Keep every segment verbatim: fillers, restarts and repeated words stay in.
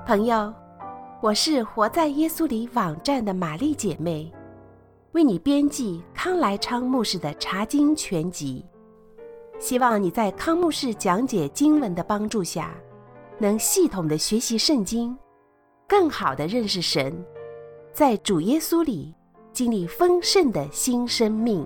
朋友，我是活在耶稣里网站的玛丽姐妹，为你编辑康来昌牧师的查经全集，希望你在康牧师讲解经文的帮助下，能系统的学习圣经，更好的认识神，在主耶稣里经历丰盛的新生命。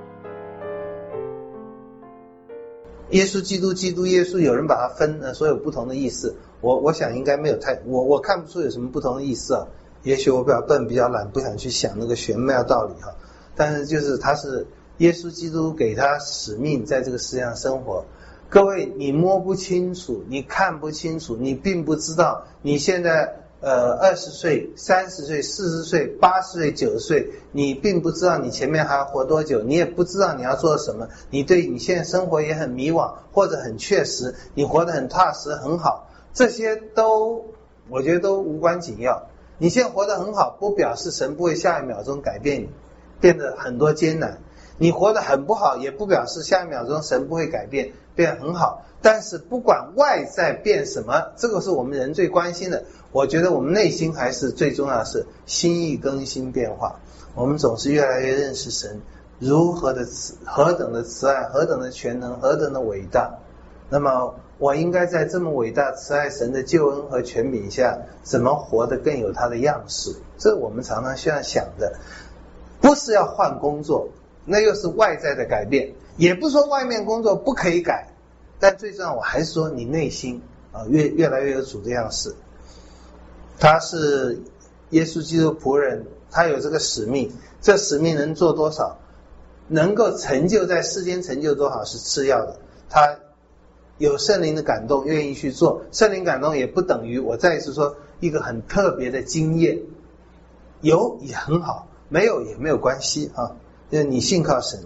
耶稣基督基督耶稣，有人把它分了所有不同的意思，我我想应该没有太我我看不出有什么不同的意思啊。也许我比较笨比较懒，不想去想那个玄妙道理哈。但是就是他是耶稣基督给他使命，在这个世界上生活。各位，你摸不清楚，你看不清楚，你并不知道你现在呃二十岁、三十岁、四十岁、八十岁、九十岁，你并不知道你前面还要活多久，你也不知道你要做什么，你对你现在生活也很迷惘，或者很确实，你活得很踏实很好，这些都我觉得都无关紧要。你现在活得很好，不表示神不会下一秒钟改变你，变得很多艰难。你活得很不好，也不表示下一秒钟神不会改变，变得很好。但是不管外在变什么，这个是我们人最关心的。我觉得我们内心还是最重要的是心意更新变化。我们总是越来越认识神如何的慈，何等的慈爱，何等的全能，何等的伟大。那么我应该在这么伟大慈爱神的救恩和权柄下，怎么活得更有他的样式？这我们常常需要想的。不是要换工作，那又是外在的改变，也不是说外面工作不可以改，但最重要我还是说你内心啊越越来越有主的样式。他是耶稣基督仆人，他有这个使命，这使命能做多少，能够成就在世间成就多少是次要的。他有圣灵的感动，愿意去做。圣灵感动也不等于我再一次说一个很特别的经验，有也很好，没有也没有关系啊，就是你信靠神。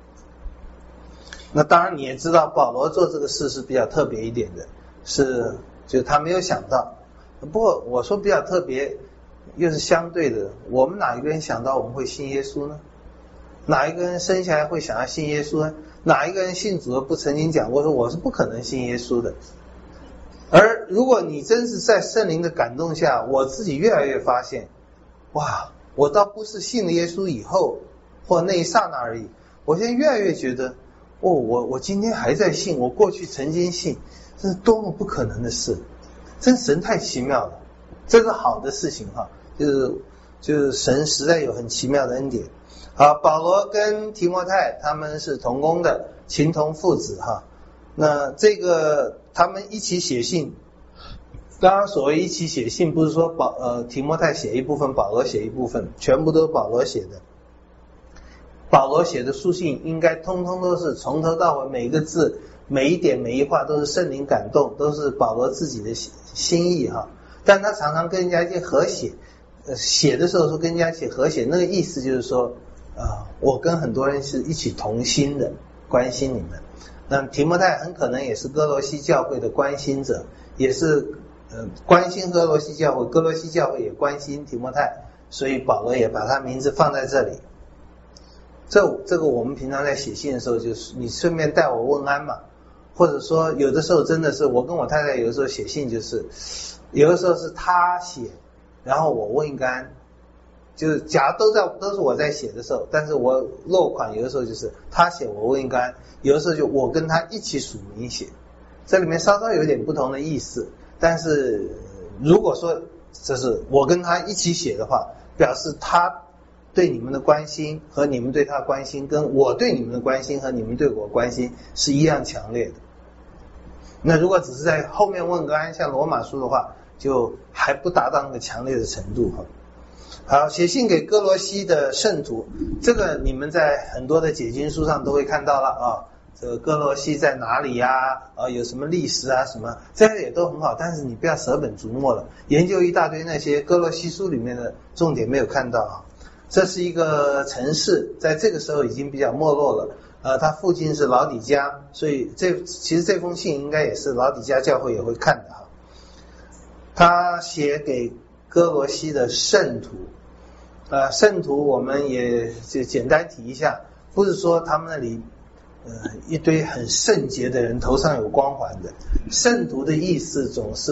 那当然你也知道保罗做这个事是比较特别一点的，是就是他没有想到。不过我说比较特别又是相对的，我们哪一个人想到我们会信耶稣呢？哪一个人生下来会想要信耶稣呢？哪一个人信主不曾经讲过说我是不可能信耶稣的？而如果你真是在圣灵的感动下，我自己越来越发现，哇，我倒不是信了耶稣以后或那一刹那而已，我现在越来越觉得哦，我我今天还在信，我过去曾经信，这是多么不可能的事，真神太奇妙了，这是好的事情哈，就是就是神实在有很奇妙的恩典。好，保罗跟提摩太他们是同工的，情同父子哈。那这个他们一起写信，刚刚所谓一起写信，不是说保呃提摩太写一部分，保罗写一部分，全部都是保罗写的。保罗写的书信应该通通都是从头到尾每一个字每一点每一话都是圣灵感动，都是保罗自己的心意哈。但他常常跟人家一起合写，呃写的时候说跟人家一起合写，那个意思就是说啊、呃，我跟很多人是一起同心的，关心你们。那提摩太很可能也是哥罗西教会的关心者，也是呃关心哥罗西教会，哥罗西教会也关心提摩太，所以保罗也把他名字放在这里。这这个我们平常在写信的时候，就是你顺便带我问安嘛，或者说有的时候真的是我跟我太太有的时候写信，就是有的时候是他写，然后我问一个安，就是假如都在都是我在写的时候，但是我落款有的时候就是他写我问一个安，有的时候就我跟他一起署名写，这里面稍稍有点不同的意思。但是如果说这是我跟他一起写的话，表示他对你们的关心和你们对他的关心，跟我对你们的关心和你们对我关心是一样强烈的。那如果只是在后面问个安，像罗马书的话，就还不达到那个强烈的程度哈。好，写信给哥罗西的圣徒，这个你们在很多的解经书上都会看到了啊。这个哥罗西在哪里呀？啊，有什么历史啊什么，这些也都很好，但是你不要舍本逐末了，研究一大堆那些哥罗西书里面的重点没有看到啊。这是一个城市，在这个时候已经比较没落了。呃，它附近是老底嘉，所以这其实这封信应该也是老底嘉教会也会看的哈。他写给哥罗西的圣徒，呃，圣徒我们也就简单提一下，不是说他们那里呃一堆很圣洁的人头上有光环的，圣徒的意思总是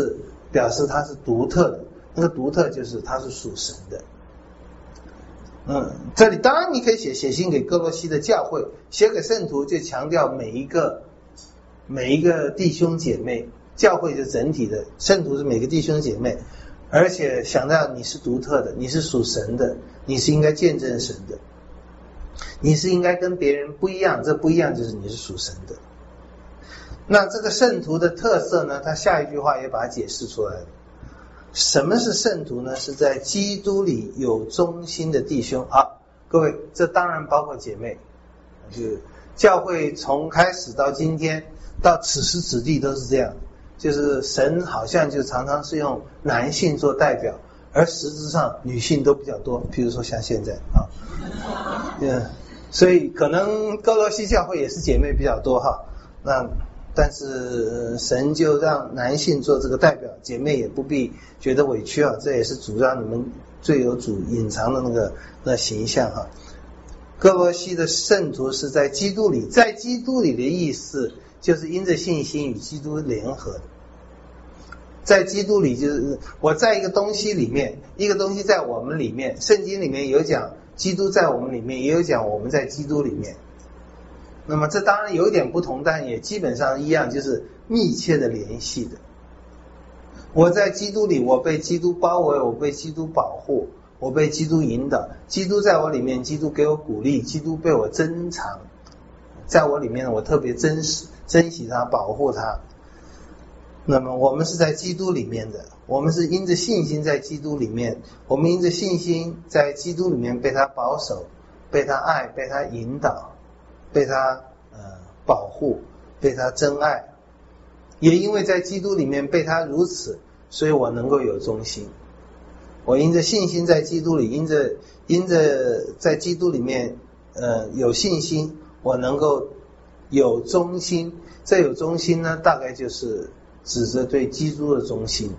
表示它是独特的，那个独特就是它是属神的。嗯，这里当然你可以写写信给哥罗西的教会，写给圣徒就强调每一个每一个弟兄姐妹，教会是整体的，圣徒是每个弟兄姐妹，而且想到你是独特的，你是属神的，你是应该见证神的，你是应该跟别人不一样，这不一样就是你是属神的。那这个圣徒的特色呢，他下一句话也把它解释出来了。什么是圣徒呢？是在基督里有忠心的弟兄。好，各位，这当然包括姐妹，就是教会从开始到今天到此时此地都是这样，就是神好像就常常是用男性做代表，而实质上女性都比较多，譬如说像现在啊，嗯，所以可能哥罗西教会也是姐妹比较多哈，那但是神就让男性做这个代表，姐妹也不必觉得委屈啊，这也是主让你们最有主隐藏的那个那形象哈。哥罗西的圣徒是在基督里，在基督里的意思就是因着信心与基督联合的。在基督里就是我在一个东西里面，一个东西在我们里面，圣经里面有讲基督在我们里面，也有讲我们在基督里面。那么这当然有一点不同，但也基本上一样，就是密切的联系的。我在基督里，我被基督包围，我被基督保护，我被基督引导，基督在我里面，基督给我鼓励，基督被我珍藏，在我里面我特别珍视珍惜他，保护他。那么我们是在基督里面的，我们是因着信心在基督里面，我们因着信心在基督里面被他保守，被他爱，被他引导，被他呃保护，被他珍爱。也因为在基督里面被他如此，所以我能够有忠心。我因着信心在基督里，因着因着在基督里面呃有信心，我能够有忠心。这有忠心呢，大概就是指着对基督的忠心，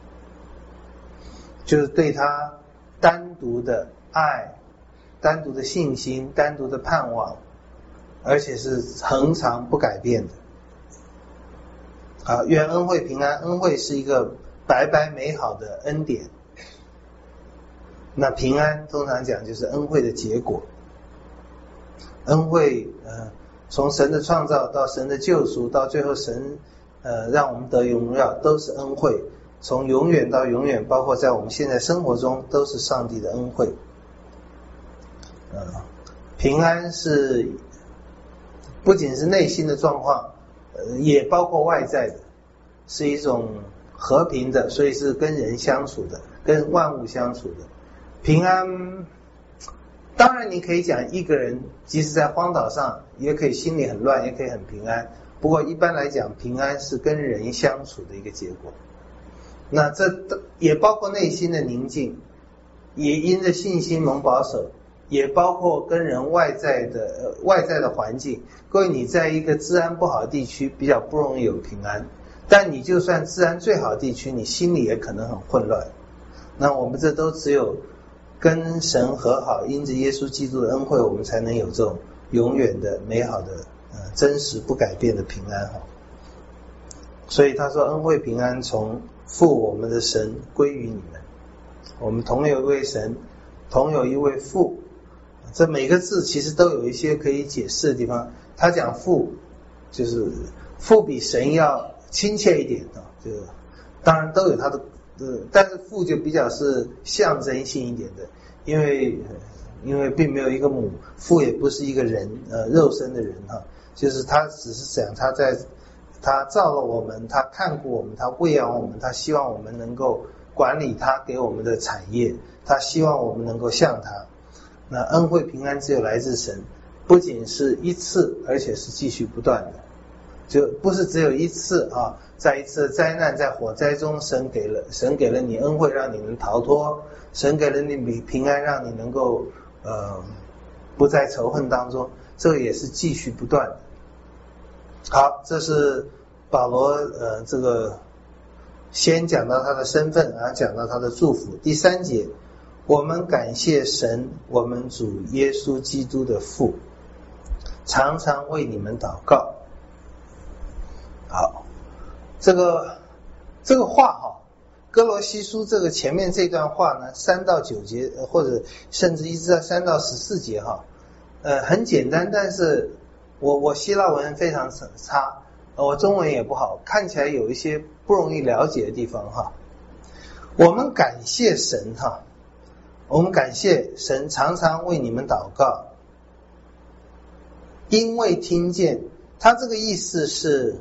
就是对他单独的爱，单独的信心，单独的盼望，而且是恒常不改变的。好，愿恩惠平安。恩惠是一个白白美好的恩典，那平安通常讲就是恩惠的结果。恩惠呃，从神的创造到神的救赎，到最后神呃让我们得荣耀，都是恩惠。从永远到永远，包括在我们现在生活中，都是上帝的恩惠。呃，平安是不仅是内心的状况，呃，也包括外在的，是一种和平的，所以是跟人相处的，跟万物相处的。平安，当然你可以讲一个人即使在荒岛上，也可以心里很乱，也可以很平安。不过一般来讲，平安是跟人相处的一个结果。那这也包括内心的宁静，也因着信心蒙保守，也包括跟人外在的、呃、外在的环境。各位，你在一个治安不好的地区，比较不容易有平安。但你就算治安最好的地区，你心里也可能很混乱。那我们这都只有跟神和好，因着耶稣基督的恩惠，我们才能有这种永远的美好的、呃、真实不改变的平安哈。所以他说恩惠平安从父我们的神归于你们。我们同有一位神，同有一位父。这每个字其实都有一些可以解释的地方。他讲父，就是父比神要亲切一点啊，就当然都有他的，呃，但是父就比较是象征性一点的，因为因为并没有一个母，父也不是一个人，呃，肉身的人哈，就是他只是讲他在他造了我们，他看顾我们，他喂养我们，他希望我们能够管理他给我们的产业，他希望我们能够像他。那恩惠平安只有来自神，不仅是一次，而且是继续不断的，就不是只有一次啊，在一次灾难，在火灾中，神给了神给了你恩惠，让你能逃脱，神给了你平安，让你能够呃不在仇恨当中，这个也是继续不断的。好，这是保罗呃这个先讲到他的身份，然后讲到他的祝福。第三节，我们感谢神，我们主耶稣基督的父，常常为你们祷告。好，这个这个话哈， 哥罗西书这个前面这段话呢，三到九节，或者甚至一直到三到十四节哈，呃，很简单，但是我我希腊文非常差，我中文也不好，看起来有一些不容易了解的地方哈。我们感谢神哈，我们感谢神，常常为你们祷告，因为听见。他这个意思是，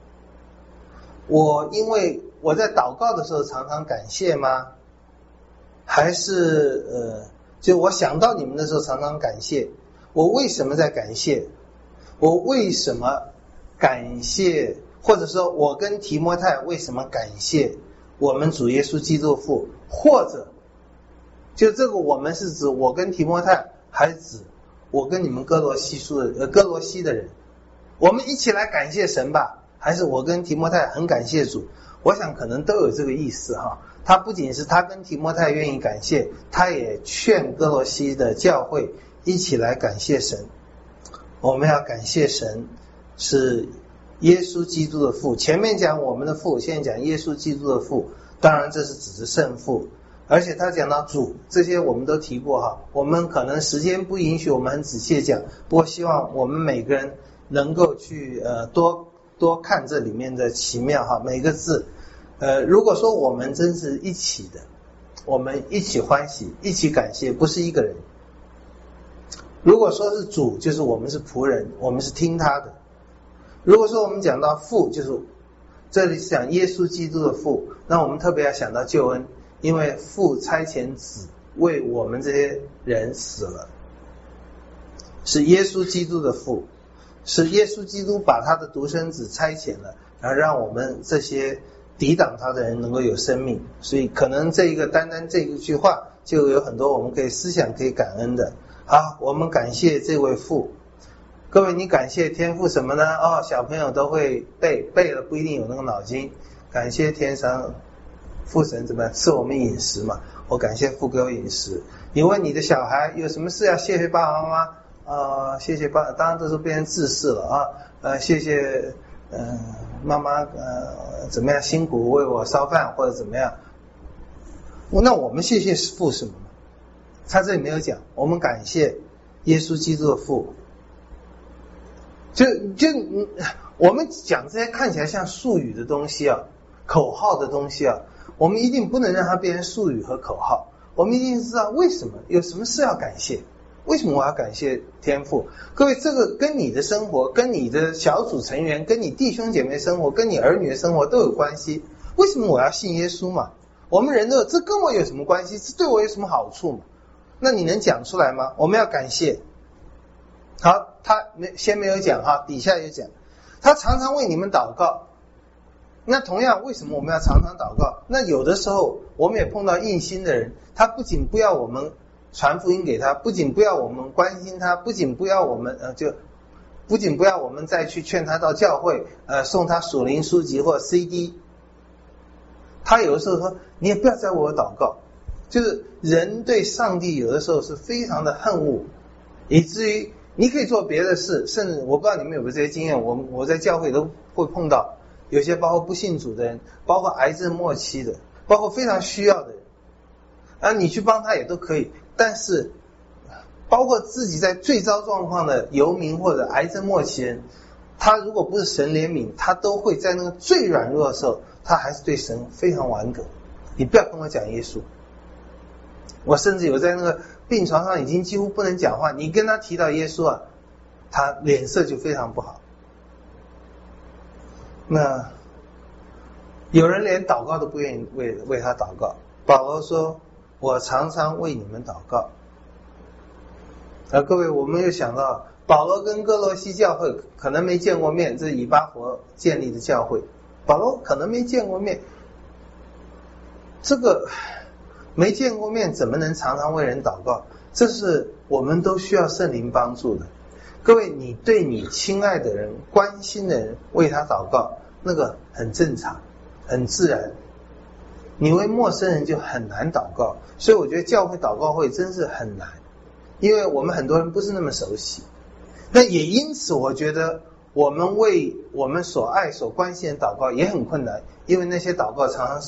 我因为我在祷告的时候常常感谢吗？还是呃，就我想到你们的时候常常感谢？我为什么在感谢？我为什么感谢？或者说我跟提摩太为什么感谢我们主耶稣基督父？或者就这个我们是指我跟提摩太，还是指我跟你们哥罗西书的呃哥罗西的人？我们一起来感谢神吧，还是我跟提摩太很感谢主？我想可能都有这个意思哈。他不仅是他跟提摩太愿意感谢，他也劝哥罗西的教会一起来感谢神。我们要感谢神是耶稣基督的父，前面讲我们的父，现在讲耶稣基督的父，当然这是指的圣父。而且他讲到主，这些我们都提过哈。我们可能时间不允许我们很仔细讲，不过希望我们每个人能够去呃多多看这里面的奇妙哈，每个字。呃，如果说我们真是一起的，我们一起欢喜，一起感谢，不是一个人。如果说是主，就是我们是仆人，我们是听他的。如果说我们讲到父，就是这里是讲耶稣基督的父，那我们特别要想到救恩，因为父差遣子为我们这些人死了，是耶稣基督的父。是耶稣基督把他的独生子差遣了，然后让我们这些抵挡他的人能够有生命。所以可能这一个单单这一句话就有很多我们可以思想可以感恩的。好，我们感谢这位父。各位，你感谢天父什么呢？哦，小朋友都会背，背了不一定有那个脑筋。感谢天上父神怎么样赐我们饮食嘛，我感谢父给我饮食。你问你的小孩有什么事要谢谢爸爸妈妈？呃，谢谢爸，当然都是变成自私了啊。呃，谢谢，嗯、呃，妈妈，呃，怎么样辛苦为我烧饭或者怎么样？那我们谢谢父什么呢？他这里没有讲，我们感谢耶稣基督的父。就就我们讲这些看起来像术语的东西啊，口号的东西啊，我们一定不能让它变成术语和口号。我们一定知道为什么，有什么事要感谢。为什么我要感谢天父？各位，这个跟你的生活，跟你的小组成员，跟你弟兄姐妹生活，跟你儿女的生活都有关系。为什么我要信耶稣嘛？我们人都有，这跟我有什么关系？这对我有什么好处嘛？那你能讲出来吗？我们要感谢。好，他没先没有讲哈，底下有讲，他常常为你们祷告。那同样，为什么我们要常常祷告？那有的时候我们也碰到硬心的人，他不仅不要我们传福音给他，不仅不要我们关心他，不仅不要我们呃就不仅不要我们再去劝他到教会呃送他属灵书籍或 C D， 他有的时候说你也不要再为我祷告。就是人对上帝有的时候是非常的恨恶，以至于你可以做别的事，甚至我不知道你们有没有这些经验，我我在教会都会碰到有些包括不信主的人，包括癌症末期的，包括非常需要的人啊，你去帮他也都可以，但是包括自己在最糟状况的游民或者癌症末期人，他如果不是神怜悯，他都会在那个最软弱的时候，他还是对神非常顽梗。你不要跟我讲耶稣，我甚至有在那个病床上已经几乎不能讲话，你跟他提到耶稣啊，他脸色就非常不好。那有人连祷告都不愿意为为他祷告。保罗说我常常为你们祷告。而各位，我们又想到保罗跟哥罗西教会可能没见过面，这是以巴弗建立的教会，保罗可能没见过面，这个没见过面怎么能常常为人祷告？这是我们都需要圣灵帮助的。各位，你对你亲爱的人、关心的人为他祷告，那个很正常很自然，你为陌生人就很难祷告。所以我觉得教会祷告会真是很难，因为我们很多人不是那么熟悉。那也因此我觉得我们为我们所爱所关心的祷告也很困难，因为那些祷告常常是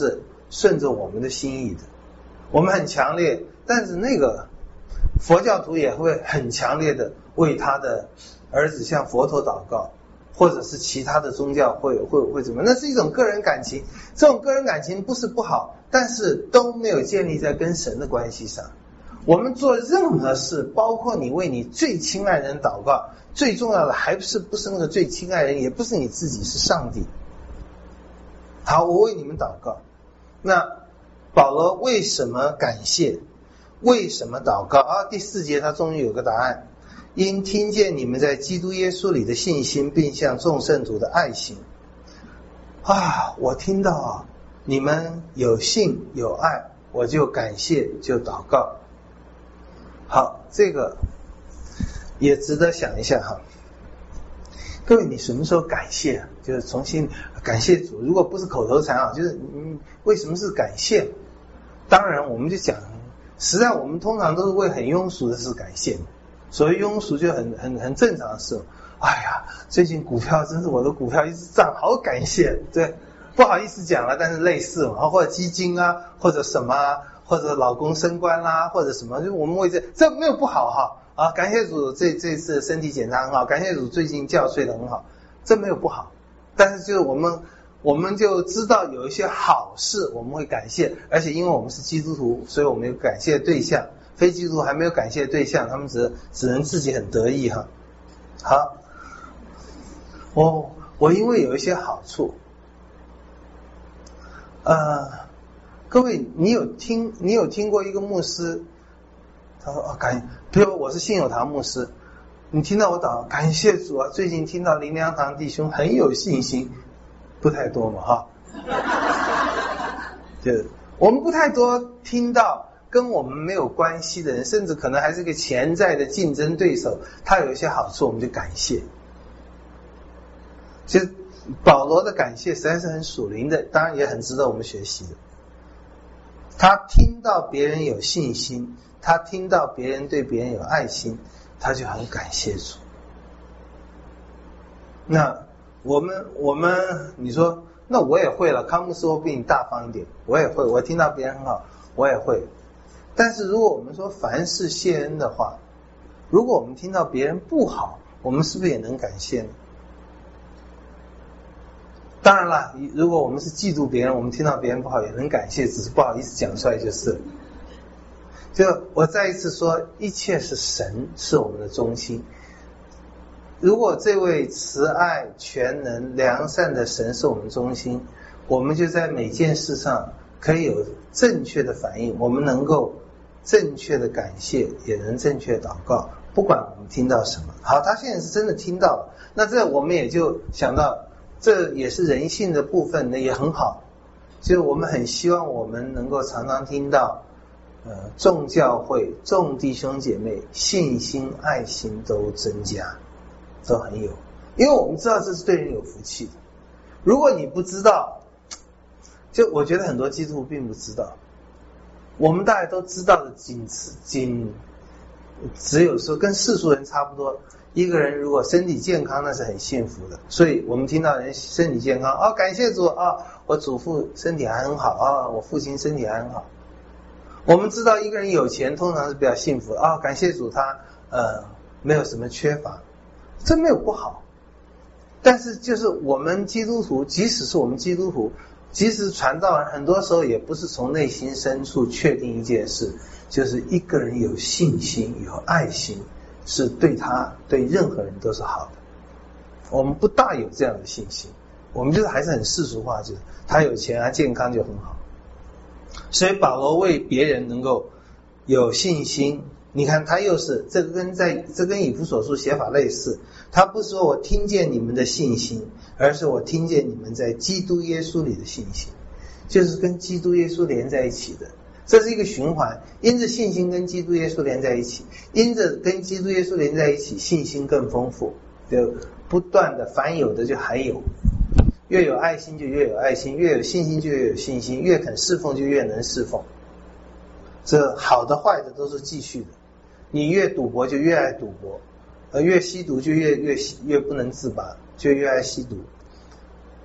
顺着我们的心意的。我们很强烈，但是那个佛教徒也会很强烈的为他的儿子向佛陀祷告，或者是其他的宗教会会会怎么？那是一种个人感情，这种个人感情不是不好，但是都没有建立在跟神的关系上。我们做任何事，包括你为你最亲爱的人祷告，最重要的还不是不是那个最亲爱的人，也不是你自己，是上帝。好，我为你们祷告。那保罗为什么感谢？为什么祷告？啊，第四节他终于有个答案。因听见你们在基督耶稣里的信心，并向众圣徒的爱心。啊，我听到你们有信有爱，我就感谢，就祷告。好，这个也值得想一下哈。各位，你什么时候感谢啊？就是重新感谢主，如果不是口头禅啊，就是嗯，为什么是感谢？当然我们就讲，实在我们通常都是为很庸俗的事感谢。所谓庸俗就很很很正常的事。哎呀，最近股票真是我的股票一直涨，好感谢。对，不好意思讲了，但是类似嘛，或者基金啊，或者什么啊，或者老公升官啦，或者什么，就我们为这这没有不好哈。啊，感谢主这这次身体检查很好，感谢主最近觉睡得很好，这没有不好。但是就是我们我们就知道有一些好事我们会感谢，而且因为我们是基督徒，所以我们有感谢对象。非基督徒还没有感谢对象，他们只只能自己很得意哈。好，我我因为有一些好处，呃，各位你有听你有听过一个牧师，他说哦感，比如我是信友堂牧师，你听到我祷感谢主啊，最近听到林良堂弟兄很有信心，不太多嘛哈，就是我们不太多听到。跟我们没有关系的人，甚至可能还是个潜在的竞争对手，他有一些好处我们就感谢。其实保罗的感谢实在是很属灵的，当然也很值得我们学习的。他听到别人有信心，他听到别人对别人有爱心，他就很感谢主。那我们我们你说那我也会了，康牧师我比你大方一点，我也会，我听到别人很好我也会。但是如果我们说凡事谢恩的话，如果我们听到别人不好，我们是不是也能感谢呢？当然了，如果我们是嫉妒别人，我们听到别人不好也能感谢，只是不好意思讲出来就是。就我再一次说，一切是神是我们的中心。如果这位慈爱全能良善的神是我们中心，我们就在每件事上可以有正确的反应，我们能够正确的感谢，也能正确祷告，不管我们听到什么。好，他现在是真的听到了，那这我们也就想到，这也是人性的部分，那也很好。就我们很希望我们能够常常听到，呃，众教会、众弟兄姐妹信心、爱心都增加，都很有，因为我们知道这是对人有福气的。如果你不知道，就我觉得很多基督徒并不知道。我们大家都知道的仅仅只有说跟世俗人差不多，一个人如果身体健康那是很幸福的，所以我们听到人身体健康哦，感谢主啊，我祖父身体还很好啊，我父亲身体还很好。我们知道一个人有钱通常是比较幸福的啊，感谢主他呃没有什么缺乏，这没有不好。但是就是我们基督徒，即使是我们基督徒，即使传道人，很多时候也不是从内心深处确定一件事，就是一个人有信心有爱心，是对他对任何人都是好的。我们不大有这样的信心，我们就是还是很世俗化，就是他有钱啊健康就很好。所以保罗为别人能够有信心，你看他又是这个跟在这跟以弗所书写法类似，他不是说我听见你们的信心，而是我听见你们在基督耶稣里的信心，就是跟基督耶稣连在一起的，这是一个循环，因着信心跟基督耶稣连在一起，因着跟基督耶稣连在一起，信心更丰富，就不断的凡有的就还有，越有爱心就越有爱心，越有信心就越有信心，越肯侍奉就越能侍奉。这好的坏的都是继续的，你越赌博就越爱赌博，而越吸毒就越越越不能自拔，就越爱吸毒。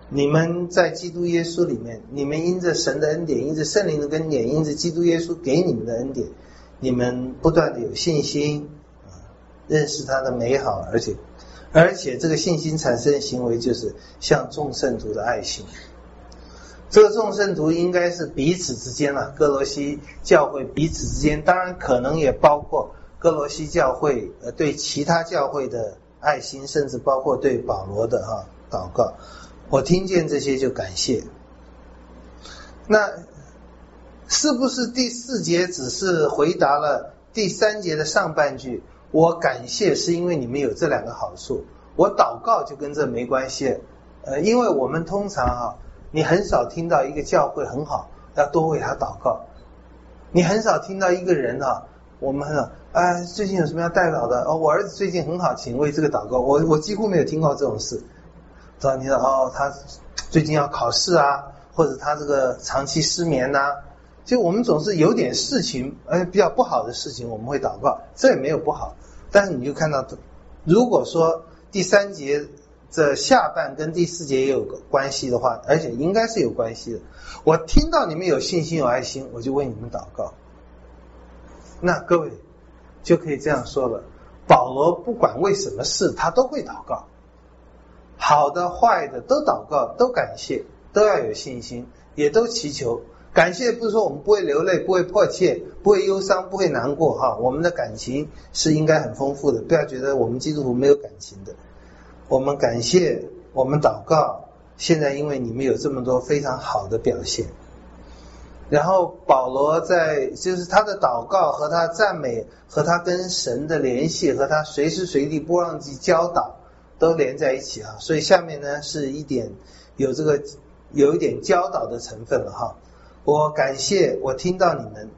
你们在基督耶稣里面，你们因着神的恩典，因着圣灵的恩典，因着基督耶稣给你们的恩典，你们不断的有信心，认识他的美好，而且而且这个信心产生的行为就是向众圣徒的爱心。这个众圣徒应该是彼此之间啊，哥罗西教会彼此之间，当然可能也包括哥罗西教会呃对其他教会的爱心，甚至包括对保罗的哈、啊、祷告。我听见这些就感谢。那是不是第四节只是回答了第三节的上半句？我感谢是因为你们有这两个好处，我祷告就跟这没关系。呃，因为我们通常啊，你很少听到一个教会很好，要多为他祷告。你很少听到一个人啊，我们很少，哎，最近有什么要代祷的？哦，我儿子最近很好，请为这个祷告。我我几乎没有听过这种事。知道你说哦，他最近要考试啊，或者他这个长期失眠啊，就我们总是有点事情，呃，比较不好的事情，我们会祷告，这也没有不好。但是你就看到，如果说第三节这下半跟第四节也有关系的话，而且应该是有关系的。我听到你们有信心有爱心，我就为你们祷告。那各位就可以这样说了，保罗不管为什么事他都会祷告，好的坏的都祷告，都感谢，都要有信心，也都祈求。感谢不是说我们不会流泪，不会迫切，不会忧伤，不会难过哈，我们的感情是应该很丰富的，不要觉得我们基督徒没有感情的。我们感谢，我们祷告，现在因为你们有这么多非常好的表现。然后保罗在就是他的祷告和他赞美和他跟神的联系和他随时随地不忘记教导都连在一起啊，所以下面呢是一点有这个有一点教导的成分了哈。我感谢我听到你们，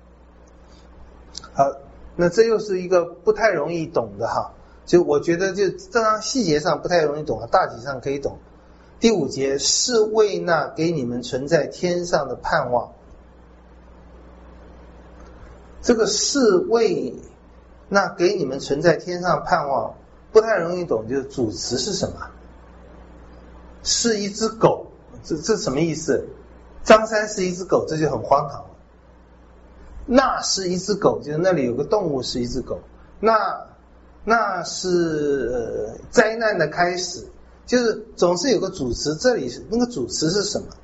好，那这又是一个不太容易懂的哈，就我觉得就这样细节上不太容易懂啊，大体上可以懂。第五节是为那给你们存在天上的盼望，这个是为那给你们存在天上盼望不太容易懂，就是主词是什么？是一只狗，这这什么意思？张三是一只狗，这就很荒唐了。那是一只狗，就是那里有个动物是一只狗，那那是、呃、灾难的开始，就是总是有个主词，这里是那个主词是什么？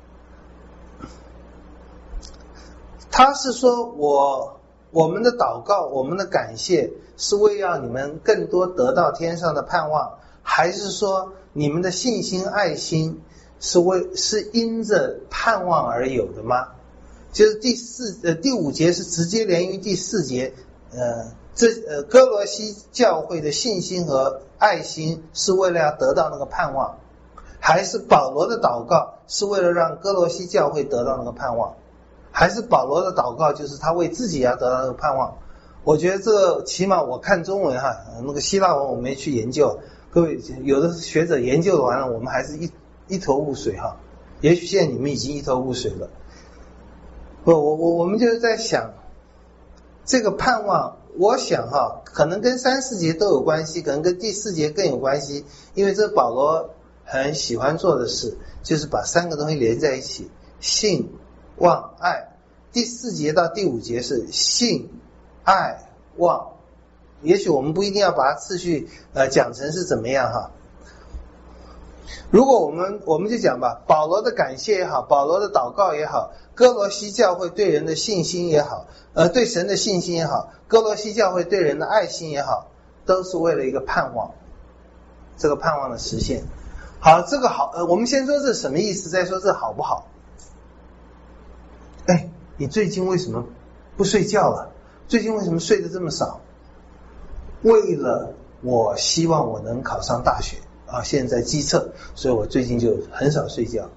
他是说我我们的祷告，我们的感谢是为要你们更多得到天上的盼望，还是说你们的信心爱心是为是因着盼望而有的吗？就是第四呃第五节是直接连于第四节，呃这呃哥罗西教会的信心和爱心是为了要得到那个盼望，还是保罗的祷告是为了让哥罗西教会得到那个盼望，还是保罗的祷告就是他为自己要得到那个盼望？我觉得这个起码我看中文哈，那个希腊文我没去研究，各位有的学者研究完了，我们还是一一头雾水哈。也许现在你们已经一头雾水了。不，我我我们就是在想这个盼望，我想哈，可能跟三四节都有关系，可能跟第四节更有关系，因为这保罗很喜欢做的事，就是把三个东西连在一起，信、望、爱。第四节到第五节是信、爱、望。也许我们不一定要把它次序呃讲成是怎么样哈。如果我们我们就讲吧，保罗的感谢也好，保罗的祷告也好，哥罗西教会对人的信心也好，呃，对神的信心也好，哥罗西教会对人的爱心也好，都是为了一个盼望，这个盼望的实现。好，这个好，呃，我们先说这是什么意思，再说这好不好。哎，你最近为什么不睡觉了？最近为什么睡得这么少？为了我希望我能考上大学啊，现在基测，所以我最近就很少睡觉。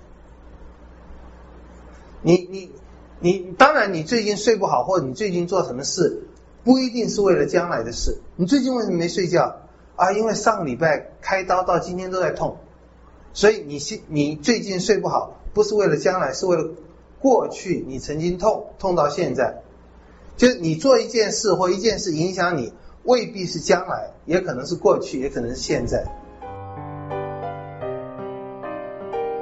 你你你，当然你最近睡不好，或者你最近做什么事，不一定是为了将来的事。你最近为什么没睡觉啊？因为上个礼拜开刀到今天都在痛，所以你你最近睡不好，不是为了将来，是为了过去你曾经痛痛到现在。就是你做一件事或一件事影响你，未必是将来，也可能是过去，也可能是现在。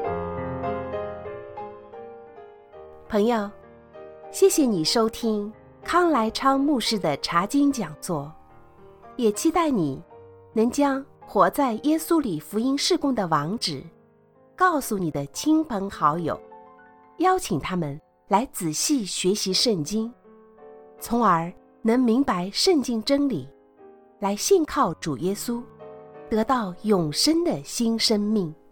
朋友，谢谢你收听康来昌牧师的查经讲座，也期待你能将活在耶稣里福音事工的网址告诉你的亲朋好友，邀请他们来仔细学习圣经，从而能明白圣经真理，来信靠主耶稣，得到永生的新生命。